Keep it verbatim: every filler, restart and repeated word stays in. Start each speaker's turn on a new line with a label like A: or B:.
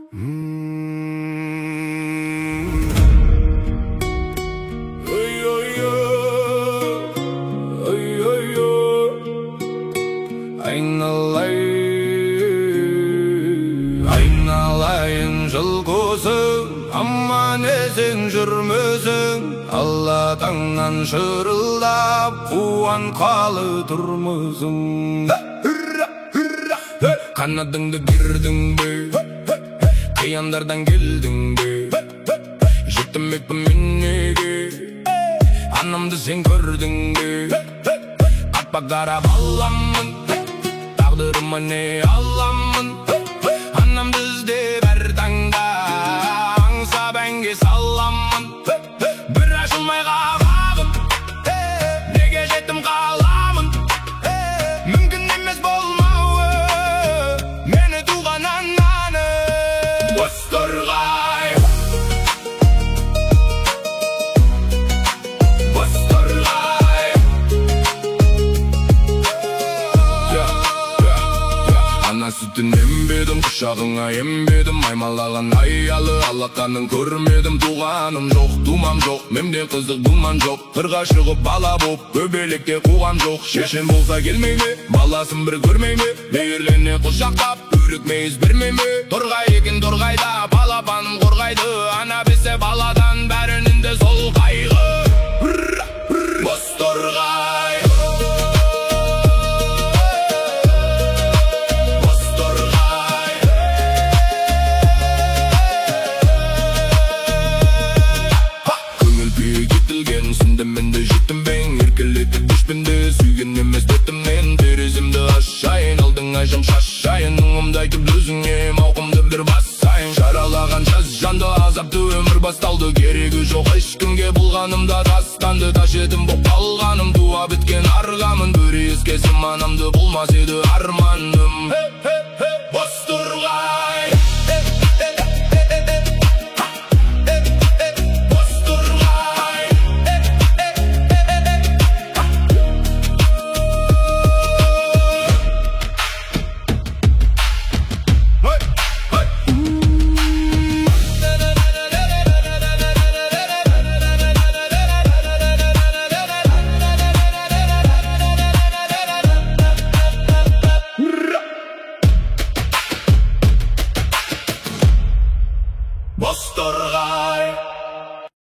A: Aynalayın жылқысы, аман есен жүрмісің, Алладыңнан шырылдап, қуанғалы тұрмысың. Қанатыңды бердің бе, қияндардан келдің бе, жетімекпін мен неге, анамды сен көрдің бе. Атпа қара баламын, тағдырыма не аламын, анамды іздеп әр таңда аңсап әнге саламын. Бір ашылмай қабағым, неге жетім қаламын, мүмкін емес болмауы мені туған ананы. Бозторғай, Бозторғай, ана сүтін ембедім, құшағыңа ембедім, аймалаған аялы алақанын көрмедім. Туғаным жоқ, тумам жоқ, менде қызық думан жоқ, қырға шығып бала боп көбелекте қуғам жоқ. Шешем болса келмей ме, баласын бір көрмей ме, мейірлене құшақтап өрікмейіз бермей ме. Торғай екен торғайда балапаным қорғайды, ана бесе баладан бәрінің де сол қайғы. Бозторғай, менде жеттім бен, еркелетіп düşпенде сүйген емес деттімнен. Терезімді ашайын, алдыңа жым шашайын, мұңымды айтып өзіңе мауқымды бір басайын. Жаралаған жаз жанды, азапты өмір басталды, керегі жоқ ешкімге болғанымда тастанды. Таш едім боп қалғаным, туа біткен арғамын, бір ескесім анамды болмас еді арманым. Бозторғай.